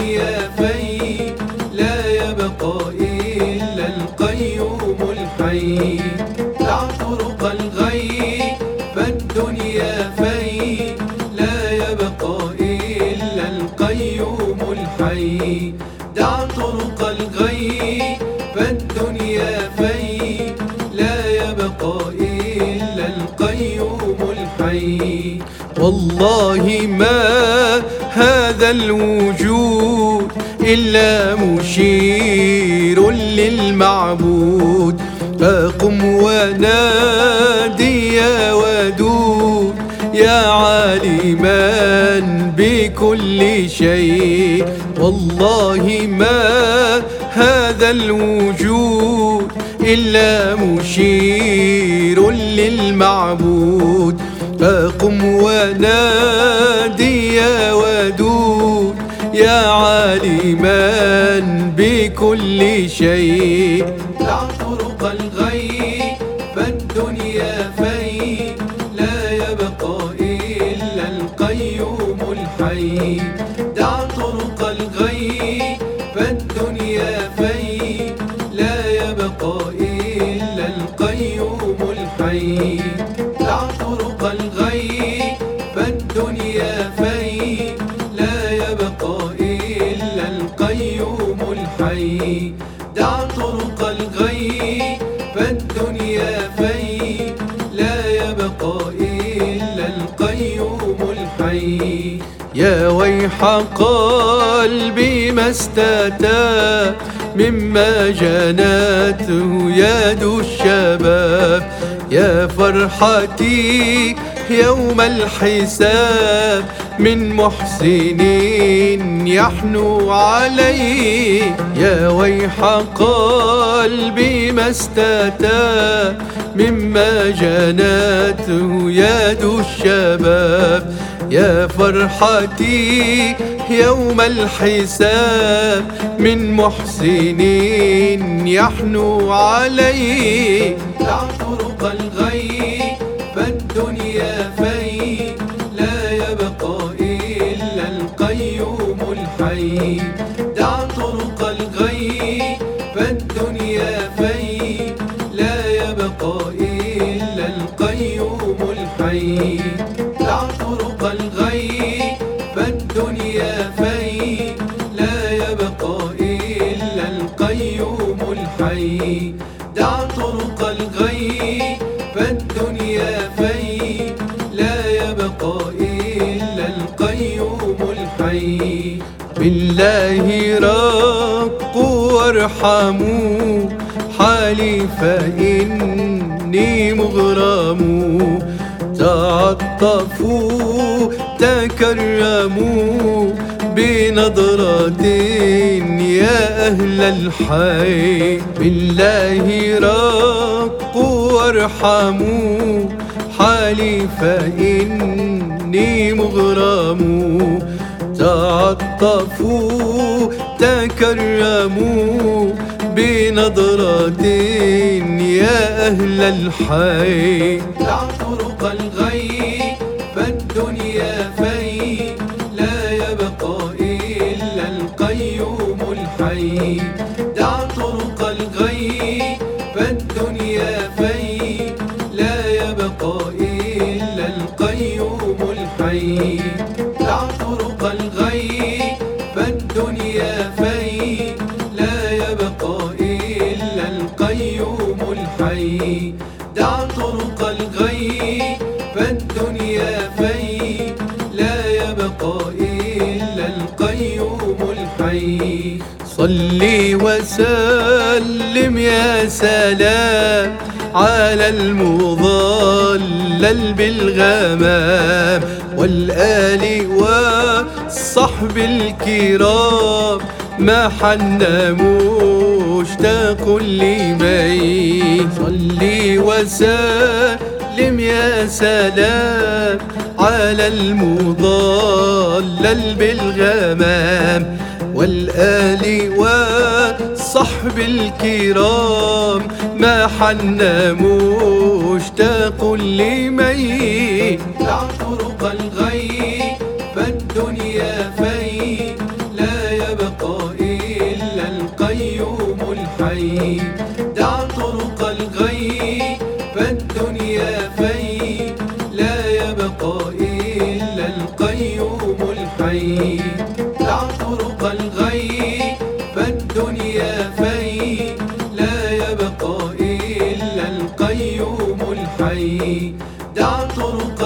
فالدنيا في لا يبقى إلا القيوم الحي. دع طرق الغي فالدنيا في لا يبقى إلا القيوم الحي. دع طرق الغي فالدنيا في لا يبقى إلا القيوم الحي. والله ما هذا الوجود إلا مشير للمعبود. فقم ونادي يا ودود يا عالما بكل شيء. والله ما هذا الوجود إلا مشير للمعبود. فقم ونادي يا ودود يا عالما بكل شيء. دع طرق الغي فالدنيا في لا يبقى إلا القيوم الحي. دع طرق الغي فالدنيا في لا يبقى إلا القيوم الحي. دع طرق الغي فالدنيا في لا يبقى إلا القيوم الحي. دع طرق الغي فالدنيا في لا يبقى إلا القيوم الحي. يا ويح قلبي ما استتاب مما جنته يد الشباب. يا فرحتي يوم الحساب من محسن يحنو عليه. يا ويح قلبي ما استتاب مما جنته يد الشباب. يا فرحتي يوم الحساب من محسن يحنو عليه. دع طرق الغي فالدنيا في لا يبقى إلا القيوم الحي. دع طرق الغي فالدنيا في لا يبقى إلا القيوم الحي. دع طرق الغي فالدنيا في لا يبقى إلا القيوم الحي. دع طرق الغي فالدنيا في لا يبقى إلا القيوم الحي. بالله رقوا وارحموا حالي فإني مغرم. تعطفوا تكرموا بنظرة يا أهل الحي. بالله رقوا وارحموا حالي فإني مغرم. تعطفوا تكرموا بنظرة يا أهل الحي. دع طرق الغي فالدنيا في لا يبقى إلا القيوم الحي. دع طرق الغي فالدنيا في لا يبقى إلا القيوم الحي. دع طرق الغي فالدنيا في لا يبقى إلا القيوم الحي. دع طرق الغي فالدنيا في لا يبقى إلا القيوم الحي. صلي وسلم يا سلام على المضلل بالغمام والآل والصحب الكرام ما حن مشتاق لمن. صلي وسلم يا سلام على المضلل بالغمام والآل والصحب الكرام ما حن مشتاق لمن. دع طرق الغي فالدنيا في لا يبقى يبقى إلا القيوم الحي. دع طرق الغي فالدنيا في، لا يبقى إلا القيوم الحي. دع طرق